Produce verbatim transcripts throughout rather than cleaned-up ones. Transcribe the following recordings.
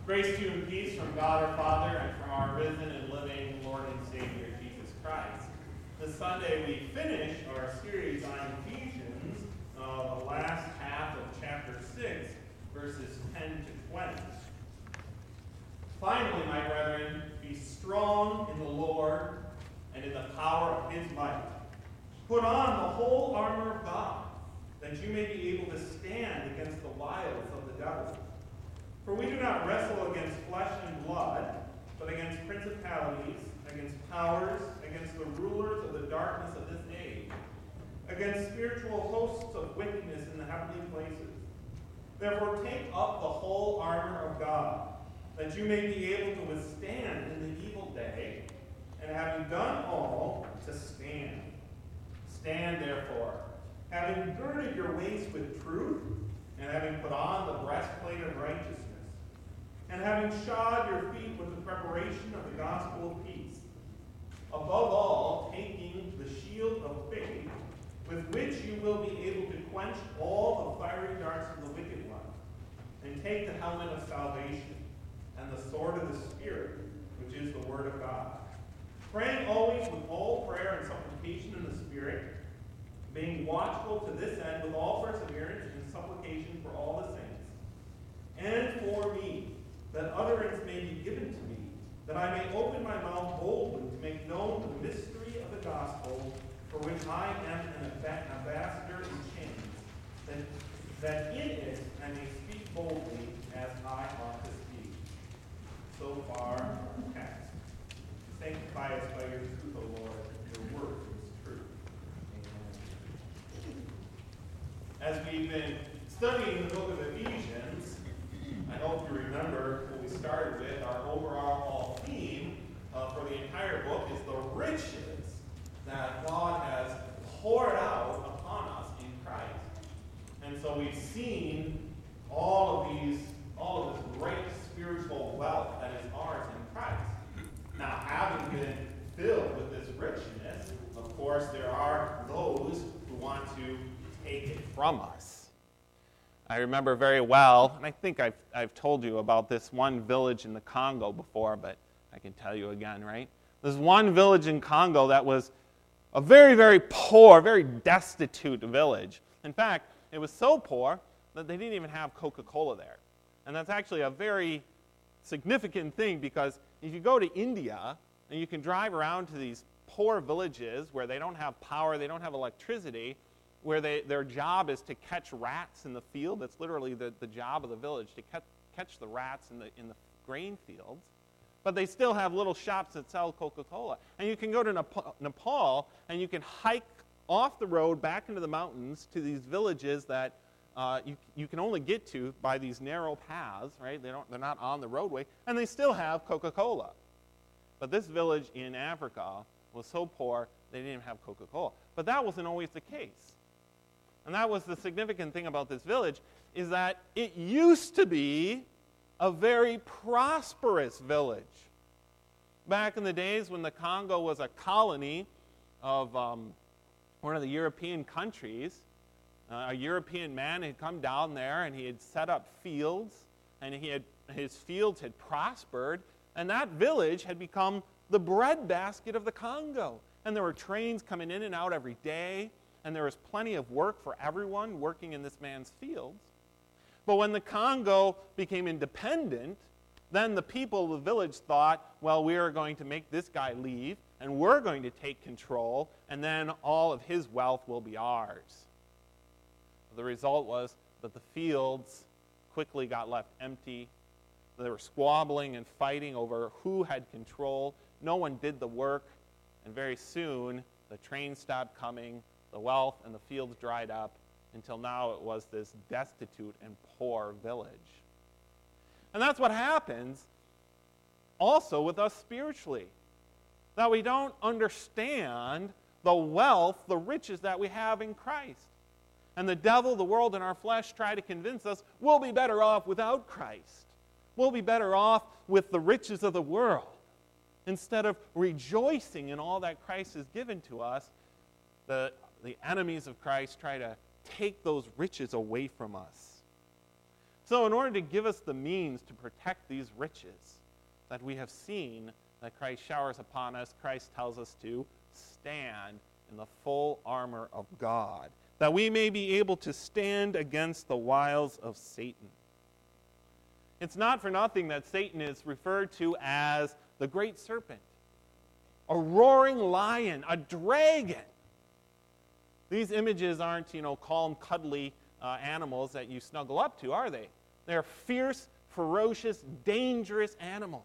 Grace to you and peace from God our Father and from our risen and living Lord and Savior, Jesus Christ. This Sunday we finish our series on Ephesians, uh, the last half of chapter six, verses ten to twenty. Finally, my brethren, be strong in the Lord and in the power of his might. Put on the whole armor of God, that you may be able to stand against the wiles of the devil. For we do not wrestle against flesh and blood, but against principalities, against powers, against the rulers of the darkness of this age, against spiritual hosts of wickedness in the heavenly places. Therefore take up the whole armor of God, that you may be able to withstand in the evil day, and having done all, to stand. Stand therefore, having girded your waist with truth, and having put on the breastplate of righteousness, and having shod your feet with the preparation of the gospel of peace. Above all, taking the shield of faith, with which you will be able to quench all the fiery darts of the wicked one, and take the helmet of salvation, and the sword of the Spirit, which is the word of God. Praying always with all prayer and supplication in the Spirit, being watchful to this end with all perseverance and supplication for all the saints, and for me, that utterance may be given to me, that I may open my mouth boldly to make known the mystery of the gospel, for which I am an ambassador in chains, that, that in it I may speak boldly as I ought to speak. So far, our text. Sanctify us by your truth, O Lord. Your word is truth. Amen. As we've been studying the book of Ephesians, I hope you remember what we started with. Our overall theme uh, for the entire book is the riches that God has poured out upon us in Christ. And so we've seen all of these, all of this great spiritual wealth that is ours in Christ. Now, having been filled with this richness, of course, there are those who want to take it from us. I remember very well, and I think I've, I've told you about this one village in the Congo before, but I can tell you again, right? There's one village in Congo that was a very, very poor, very destitute village. In fact, it was so poor that they didn't even have Coca-Cola there. And that's actually a very significant thing, because if you go to India and you can drive around to these poor villages where they don't have power, they don't have electricity, where they, their job is to catch rats in the field. That's literally the, the job of the village, to catch, catch the rats in the, in the grain fields. But they still have little shops that sell Coca-Cola. And you can go to Nepal, Nepal and you can hike off the road back into the mountains to these villages that uh, you, you can only get to by these narrow paths, right? They don't, they're not on the roadway, and they still have Coca-Cola. But this village in Africa was so poor, they didn't even have Coca-Cola. But that wasn't always the case. And that was the significant thing about this village, is that it used to be a very prosperous village. Back in the days when the Congo was a colony of um, one of the European countries, uh, a European man had come down there and he had set up fields, and he had his fields had prospered, and that village had become the breadbasket of the Congo. And there were trains coming in and out every day, and there was plenty of work for everyone working in this man's fields. But when the Congo became independent, then the people of the village thought, well, we are going to make this guy leave, and we're going to take control, and then all of his wealth will be ours. The result was that the fields quickly got left empty. They were squabbling and fighting over who had control. No one did the work, and very soon the trains stopped coming, the wealth and the fields dried up, until now it was this destitute and poor village. And that's what happens also with us spiritually. That we don't understand the wealth, the riches that we have in Christ. And the devil, the world, and our flesh try to convince us we'll be better off without Christ. We'll be better off with the riches of the world. Instead of rejoicing in all that Christ has given to us, the the enemies of Christ try to take those riches away from us. So in order to give us the means to protect these riches that we have seen that Christ showers upon us, Christ tells us to stand in the full armor of God, that we may be able to stand against the wiles of Satan. It's not for nothing that Satan is referred to as the great serpent, a roaring lion, a dragon. These images aren't, you know, calm, cuddly uh, animals that you snuggle up to, are they? They're fierce, ferocious, dangerous animals.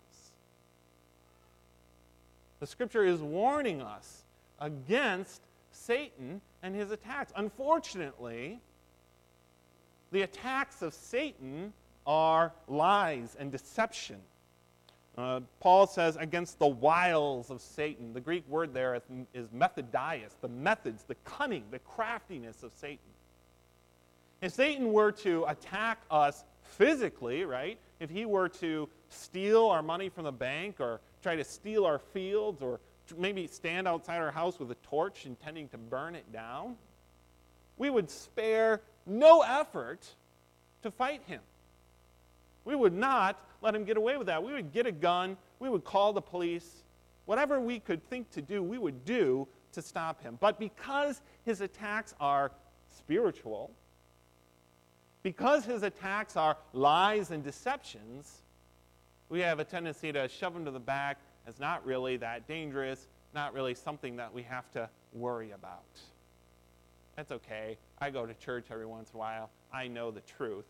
The Scripture is warning us against Satan and his attacks. Unfortunately, the attacks of Satan are lies and deception. Uh, Paul says against the wiles of Satan. The Greek word there is, is methodias, the methods, the cunning, the craftiness of Satan. If Satan were to attack us physically, right, if he were to steal our money from the bank or try to steal our fields or maybe stand outside our house with a torch intending to burn it down, we would spare no effort to fight him. We would not let him get away with that. We would get a gun. We would call the police. Whatever we could think to do, we would do to stop him. But because his attacks are spiritual, because his attacks are lies and deceptions, we have a tendency to shove him to the back as not really that dangerous, not really something that we have to worry about. That's okay. I go to church every once in a while. I know the truth.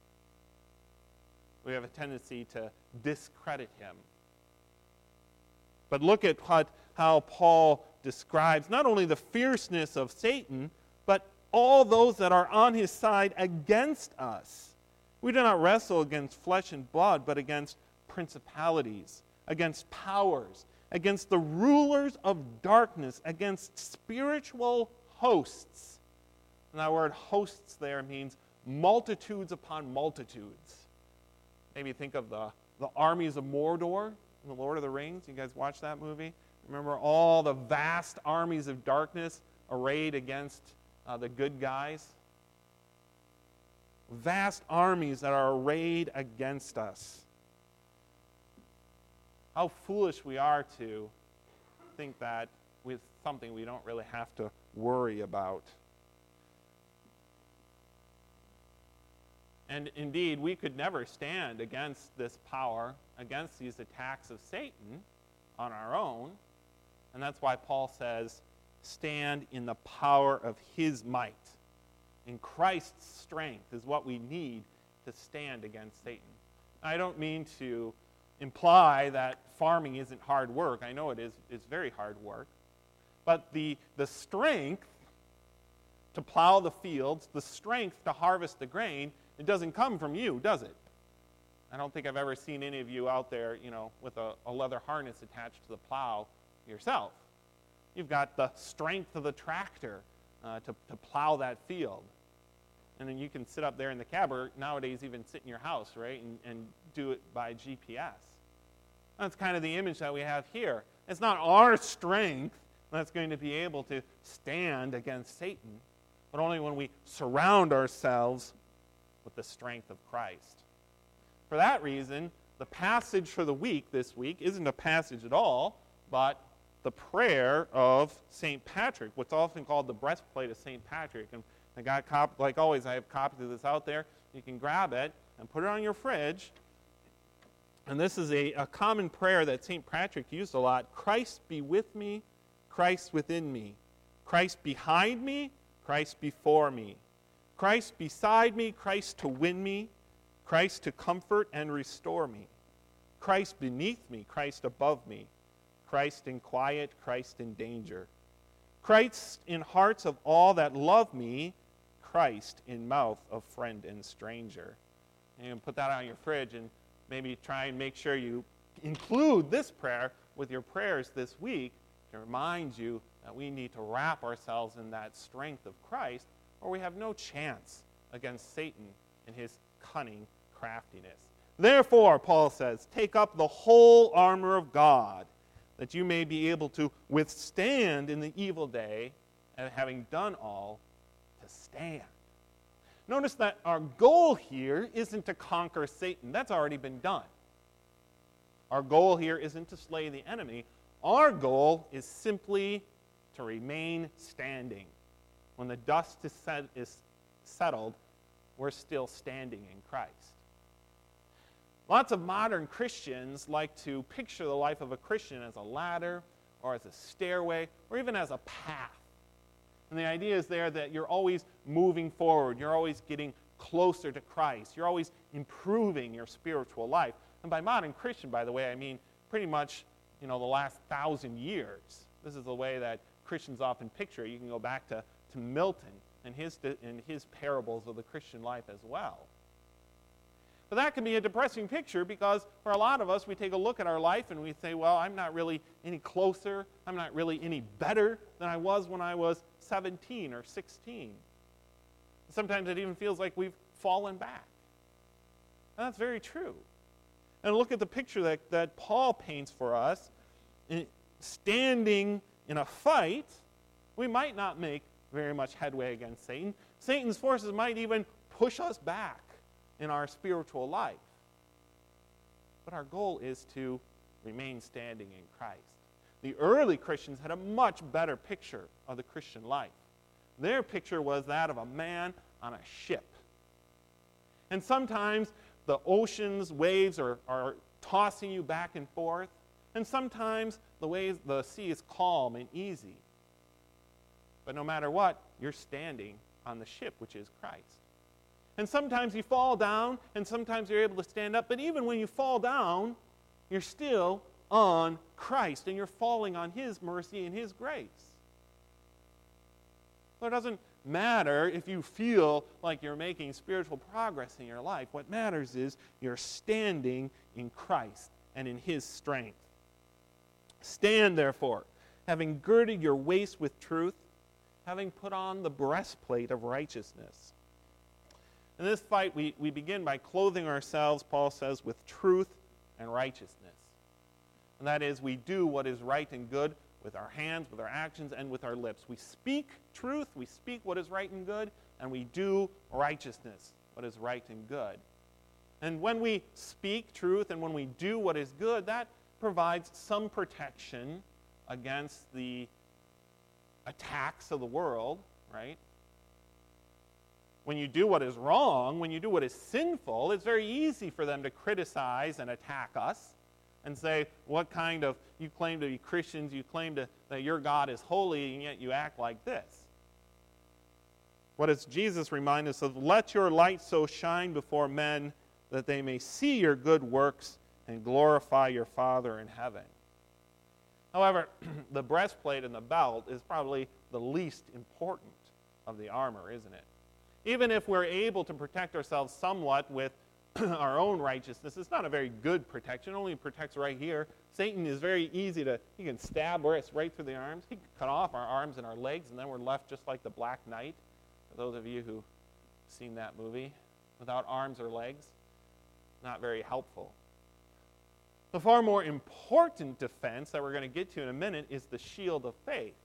We have a tendency to discredit him. But look at what, how Paul describes not only the fierceness of Satan, but all those that are on his side against us. We do not wrestle against flesh and blood, but against principalities, against powers, against the rulers of darkness, against spiritual hosts. And that word hosts there means multitudes upon multitudes. Maybe think of the, the armies of Mordor in The Lord of the Rings. You guys watch that movie? Remember all the vast armies of darkness arrayed against uh, the good guys? Vast armies that are arrayed against us. How foolish we are to think that with something we don't really have to worry about. And indeed, we could never stand against this power, against these attacks of Satan on our own. And that's why Paul says, stand in the power of his might. In Christ's strength is what we need to stand against Satan. I don't mean to imply that farming isn't hard work. I know it is. It's very hard work. But the, the strength to plow the fields, the strength to harvest the grain, it doesn't come from you, does it? I don't think I've ever seen any of you out there, you know, with a, a leather harness attached to the plow yourself. You've got the strength of the tractor uh, to, to plow that field. And then you can sit up there in the cab, or nowadays even sit in your house, right, and, and do it by G P S. That's kind of the image that we have here. It's not our strength that's going to be able to stand against Satan, but only when we surround ourselves with the strength of Christ. For that reason, the passage for the week this week isn't a passage at all, but the prayer of Saint Patrick, what's often called the breastplate of Saint Patrick. And I got cop- like always, I have copies of this out there. You can grab it and put it on your fridge. And this is a, a common prayer that Saint Patrick used a lot. Christ be with me, Christ within me. Christ behind me, Christ before me. Christ beside me, Christ to win me, Christ to comfort and restore me. Christ beneath me, Christ above me. Christ in quiet, Christ in danger. Christ in hearts of all that love me, Christ in mouth of friend and stranger. And you can put that on your fridge and maybe try and make sure you include this prayer with your prayers this week to remind you that we need to wrap ourselves in that strength of Christ, or we have no chance against Satan and his cunning craftiness. Therefore, Paul says, take up the whole armor of God, that you may be able to withstand in the evil day, and having done all, to stand. Notice that our goal here isn't to conquer Satan. That's already been done. Our goal here isn't to slay the enemy. Our goal is simply to remain standing. When the dust is, set, is settled, we're still standing in Christ. Lots of modern Christians like to picture the life of a Christian as a ladder or as a stairway or even as a path. And the idea is there that you're always moving forward. You're always getting closer to Christ. You're always improving your spiritual life. And by modern Christian, by the way, I mean pretty much, you know, the last thousand years. This is the way that Christians often picture it. You can go back to, to Milton and his, and his parables of the Christian life as well. But that can be a depressing picture because for a lot of us, we take a look at our life and we say, well, I'm not really any closer. I'm not really any better than I was when I was seventeen or sixteen. Sometimes it even feels like we've fallen back. And that's very true. And look at the picture that, that Paul paints for us. In standing in a fight, we might not make very much headway against Satan. Satan's forces might even push us back in our spiritual life. But our goal is to remain standing in Christ. The early Christians had a much better picture of the Christian life. Their picture was that of a man on a ship. And sometimes the ocean's waves are, are tossing you back and forth, and sometimes the waves, the sea is calm and easy. But no matter what, you're standing on the ship, which is Christ. And sometimes you fall down, and sometimes you're able to stand up, but even when you fall down, you're still on Christ, and you're falling on His mercy and His grace. So it doesn't matter if you feel like you're making spiritual progress in your life. What matters is you're standing in Christ and in His strength. Stand, therefore, having girded your waist with truth, having put on the breastplate of righteousness. In this fight, we, we begin by clothing ourselves, Paul says, with truth and righteousness. And that is, we do what is right and good with our hands, with our actions, and with our lips. We speak truth, we speak what is right and good, and we do righteousness, what is right and good. And when we speak truth and when we do what is good, that provides some protection against the attacks of the world, right? When you do what is wrong, when you do what is sinful, it's very easy for them to criticize and attack us and say, what kind of, you claim to be Christians, you claim to, that your God is holy, and yet you act like this. What does Jesus remind us of? Let your light so shine before men that they may see your good works and glorify your Father in heaven. However, the breastplate and the belt is probably the least important of the armor, isn't it? Even if we're able to protect ourselves somewhat with our own righteousness, it's not a very good protection. It only protects right here. Satan is very easy to, he can stab us right through the arms. He can cut off our arms and our legs, and then we're left just like the Black Knight. For those of you who've seen that movie, without arms or legs, not very helpful. The far more important defense that we're going to get to in a minute is the shield of faith.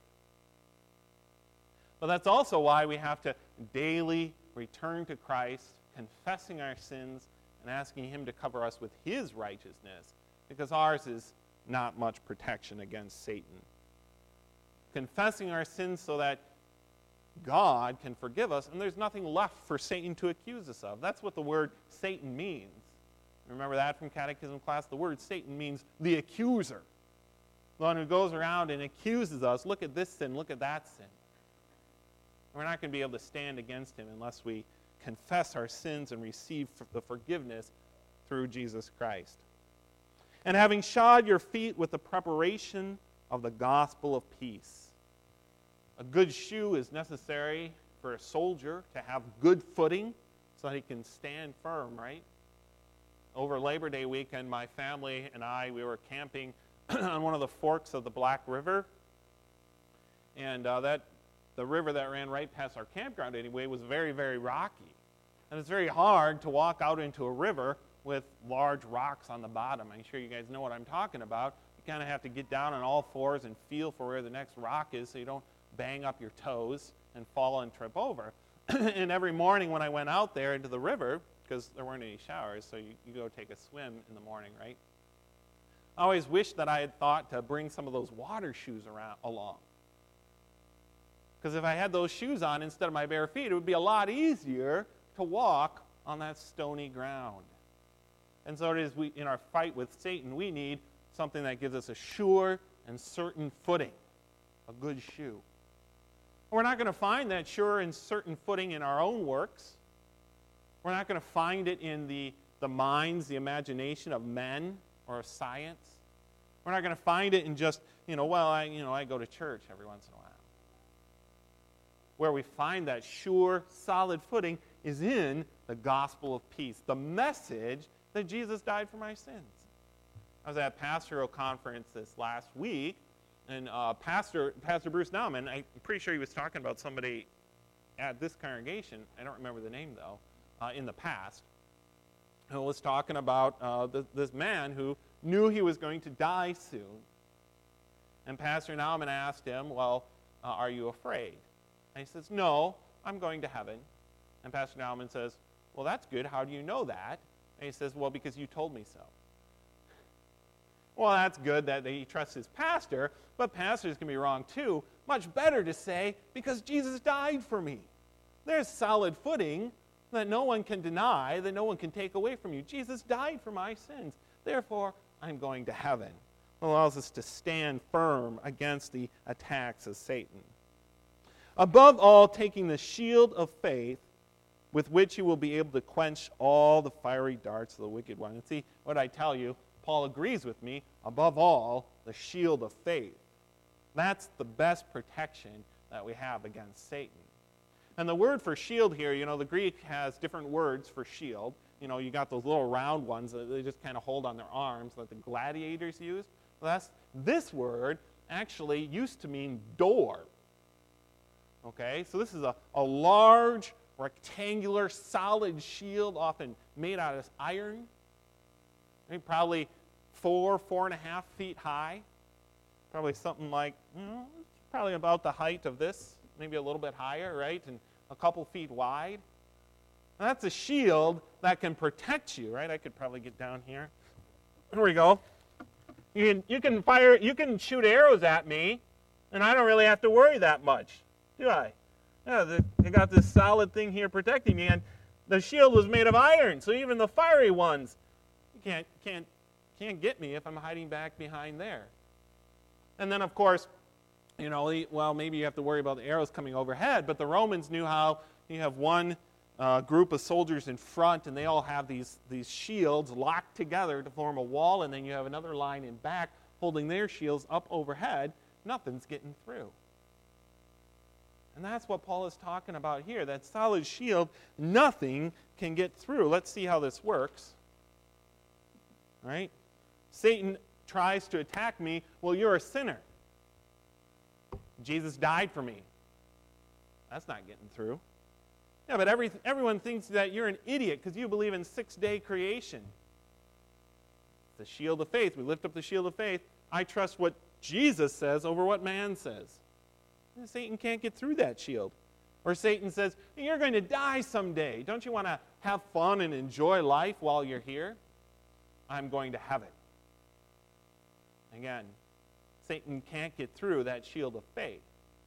But that's also why we have to daily return to Christ, confessing our sins and asking Him to cover us with His righteousness, because ours is not much protection against Satan. Confessing our sins so that God can forgive us, and there's nothing left for Satan to accuse us of. That's what the word Satan means. Remember that from catechism class? The word Satan means the accuser. The one who goes around and accuses us. Look at this sin, look at that sin. We're not going to be able to stand against him unless we confess our sins and receive the forgiveness through Jesus Christ. And having shod your feet with the preparation of the gospel of peace. A good shoe is necessary for a soldier to have good footing so that he can stand firm, right? Over Labor Day weekend, my family and I, we were camping on one of the forks of the Black River. And uh, that the river that ran right past our campground anyway was very, very rocky. And it's very hard to walk out into a river with large rocks on the bottom. I'm sure you guys know what I'm talking about. You kind of have to get down on all fours and feel for where the next rock is so you don't bang up your toes and fall and trip over. and every morning when I went out there into the river, because there weren't any showers, so you, you go take a swim in the morning, right? I always wished that I had thought to bring some of those water shoes around along. Because if I had those shoes on instead of my bare feet, it would be a lot easier to walk on that stony ground. And so it is we, in our fight with Satan, we need something that gives us a sure and certain footing, a good shoe. We're not going to find that sure and certain footing in our own works. We're not going to find it in the, the minds, the imagination of men or of science. We're not going to find it in just, you know, well, I, you know, I go to church every once in a while. Where we find that sure, solid footing is in the gospel of peace, the message that Jesus died for my sins. I was at a pastoral conference this last week, and uh, Pastor Pastor Bruce Nauman, I'm pretty sure he was talking about somebody at this congregation, I don't remember the name though, uh, in the past, who was talking about uh, this, this man who knew he was going to die soon. And Pastor Nauman asked him, well, uh, are you afraid? And he says, no, I'm going to heaven. And Pastor Nauman says, well, that's good. How do you know that? And he says, well, because you told me so. Well, that's good that he trusts his pastor, but pastors can be wrong too. Much better to say, because Jesus died for me. There's solid footing that no one can deny, that no one can take away from you. Jesus died for my sins. Therefore, I'm going to heaven. It allows us to stand firm against the attacks of Satan. Above all, taking the shield of faith, with which you will be able to quench all the fiery darts of the wicked one. And see, what I tell you, Paul agrees with me, above all, the shield of faith. That's the best protection that we have against Satan. And the word for shield here, you know, the Greek has different words for shield. You know, you got those little round ones that they just kind of hold on their arms that the gladiators used. Well, that's, this word actually used to mean door. Okay, so this is a, a large, rectangular, solid shield, often made out of iron. I mean, probably four, four and a half feet high. Probably something like, you know, probably about the height of this, maybe a little bit higher, right? And a couple feet wide. And that's a shield that can protect you, right? I could probably get down here. Here we go. You can, you can fire, you can shoot arrows at me, and I don't really have to worry that much, do I? Yeah, the, they got this solid thing here protecting me, and the shield was made of iron, so even the fiery ones, you can't, can't, can't get me if I'm hiding back behind there. And then, of course, you know, well, maybe you have to worry about the arrows coming overhead, but the Romans knew how you have one uh, group of soldiers in front, and they all have these, these shields locked together to form a wall, and then you have another line in back holding their shields up overhead. Nothing's getting through. And that's what Paul is talking about here. That solid shield, nothing can get through. Let's see how this works. All right? Satan tries to attack me. Well, you're a sinner. Jesus died for me. That's not getting through. Yeah, but every, everyone thinks that you're an idiot because you believe in six-day creation. The shield of faith. We lift up the shield of faith. I trust what Jesus says over what man says. And Satan can't get through that shield. Or Satan says, you're going to die someday. Don't you want to have fun and enjoy life while you're here? I'm going to heaven. Again, Satan can't get through that shield of faith.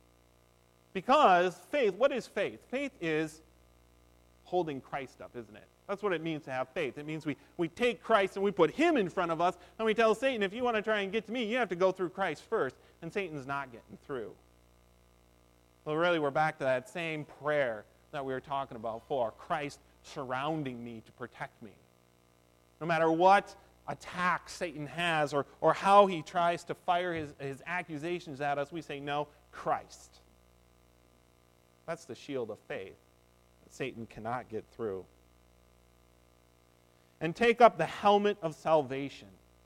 Because faith, what is faith? Faith is holding Christ up, isn't it? That's what it means to have faith. It means we, we take Christ and we put him in front of us, and we tell Satan, if you want to try and get to me, you have to go through Christ first. And Satan's not getting through. Well, really, we're back to that same prayer that we were talking about before. Christ surrounding me to protect me. No matter what attack Satan has or, or how he tries to fire his, his accusations at us, we say, no, Christ. That's the shield of faith that Satan cannot get through. And take up the helmet of salvation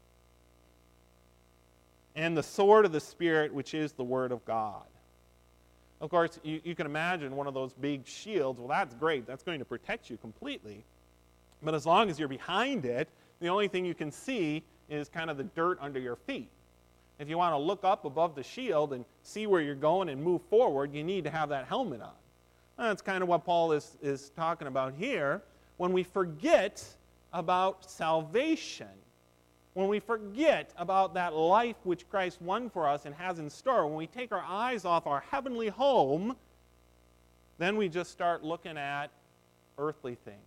and the sword of the Spirit, which is the Word of God. Of course, you, you can imagine one of those big shields. Well, that's great. That's going to protect you completely. But as long as you're behind it, the only thing you can see is kind of the dirt under your feet. If you want to look up above the shield and see where you're going and move forward, you need to have that helmet on. That's kind of what Paul is, is talking about here. When we forget about salvation, when we forget about that life which Christ won for us and has in store, when we take our eyes off our heavenly home, then we just start looking at earthly things.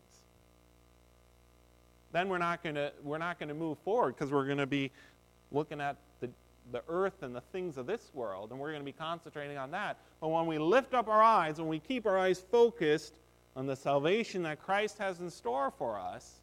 Then we're not going to we're not going to move forward because we're going to be looking at the, the earth and the things of this world, and we're going to be concentrating on that. But when we lift up our eyes, when we keep our eyes focused on the salvation that Christ has in store for us,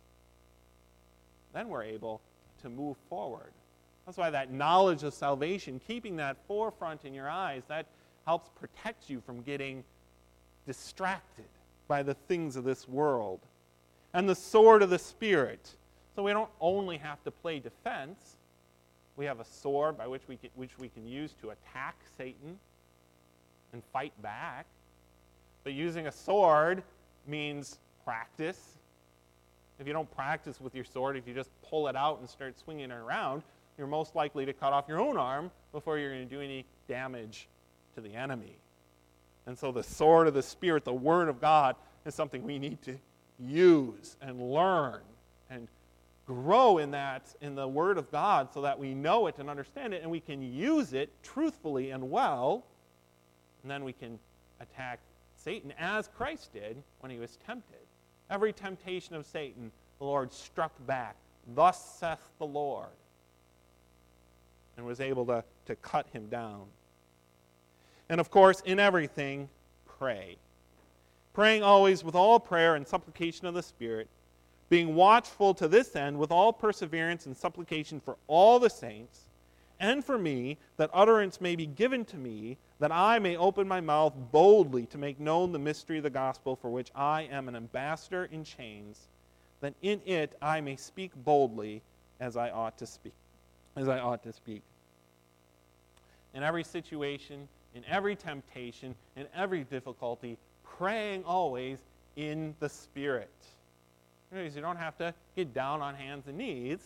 then we're able to move forward. That's why that knowledge of salvation, keeping that forefront in your eyes, that helps protect you from getting distracted by the things of this world. And the sword of the Spirit. So we don't only have to play defense. We have a sword by which we can, which we can use to attack Satan and fight back. But using a sword means practice. If you don't practice with your sword, if you just pull it out and start swinging it around, you're most likely to cut off your own arm before you're going to do any damage to the enemy. And so the sword of the Spirit, the Word of God, is something we need to use and learn and grow in that, in the Word of God, so that we know it and understand it, and we can use it truthfully and well, and then we can attack Satan as Christ did when he was tempted. Every temptation of Satan, the Lord struck back. Thus saith the Lord. And was able to, to cut him down. And of course, in everything, pray. Praying always with all prayer and supplication of the Spirit, being watchful to this end with all perseverance and supplication for all the saints, and for me, that utterance may be given to me, that I may open my mouth boldly to make known the mystery of the gospel, for which I am an ambassador in chains, that in it I may speak boldly as I ought to speak. As I ought to speak. In every situation, in every temptation, in every difficulty, praying always in the Spirit. You don't have to get down on hands and knees.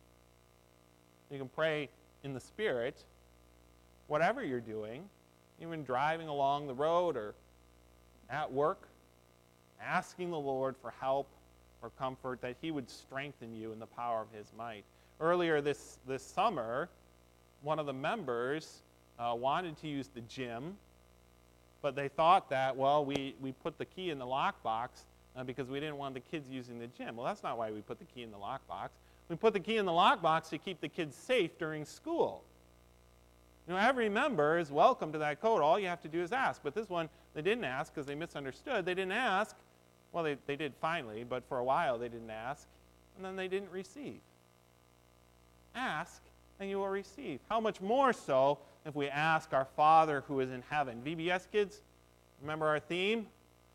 You can pray in the Spirit, whatever you're doing, even driving along the road or at work, asking the Lord for help or comfort, that he would strengthen you in the power of his might. Earlier this, this summer, one of the members uh, wanted to use the gym, but they thought that, well, we, we put the key in the lockbox uh, because we didn't want the kids using the gym. Well, that's not why we put the key in the lockbox. We put the key in the lockbox to keep the kids safe during school. You know, every member is welcome to that code. All you have to do is ask. But this one, they didn't ask because they misunderstood. They didn't ask. Well, they, they did finally, but for a while they didn't ask. And then they didn't receive. Ask, and you will receive. How much more so if we ask our Father who is in heaven? V B S kids, remember our theme?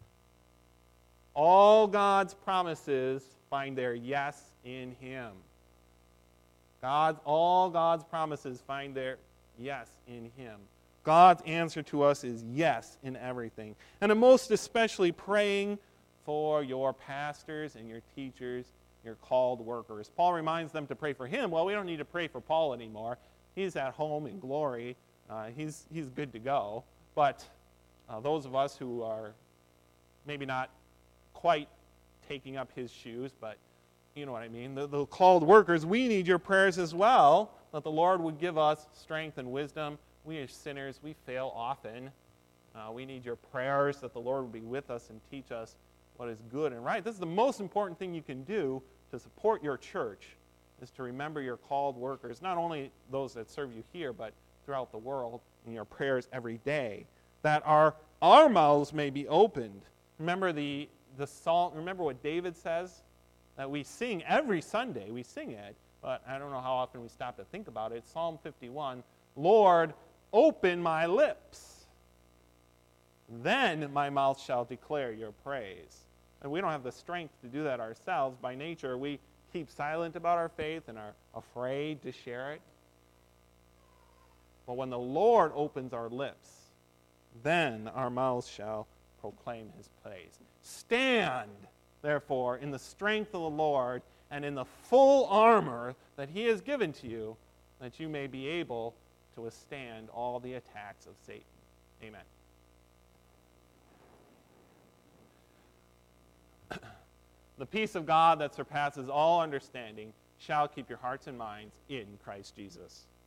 All God's promises find their yes in him. God's, all God's promises find their yes in him. God's answer to us is yes in everything. And most especially praying for your pastors and your teachers, your called workers. Paul reminds them to pray for him. Well, we don't need to pray for Paul anymore. He's at home in glory. Uh, he's, he's good to go. But uh, those of us who are maybe not quite taking up his shoes, but you know what I mean, the, the called workers, we need your prayers as well, that the Lord would give us strength and wisdom. We as sinners, we fail often. Uh, we need your prayers that the Lord would be with us and teach us what is good and right. This is the most important thing you can do to support your church, is to remember your called workers, not only those that serve you here, but throughout the world, in your prayers every day, that our, our mouths may be opened. Remember the, the psalm, remember what David says? That we sing every Sunday. We sing it, but I don't know how often we stop to think about it. Psalm fifty-one, Lord, open my lips. Then my mouth shall declare your praise. And we don't have the strength to do that ourselves. By nature, we keep silent about our faith and are afraid to share it. But when the Lord opens our lips, then our mouths shall proclaim his praise. Stand, therefore, in the strength of the Lord and in the full armor that he has given to you, that you may be able to withstand all the attacks of Satan. Amen. The peace of God that surpasses all understanding shall keep your hearts and minds in Christ Jesus.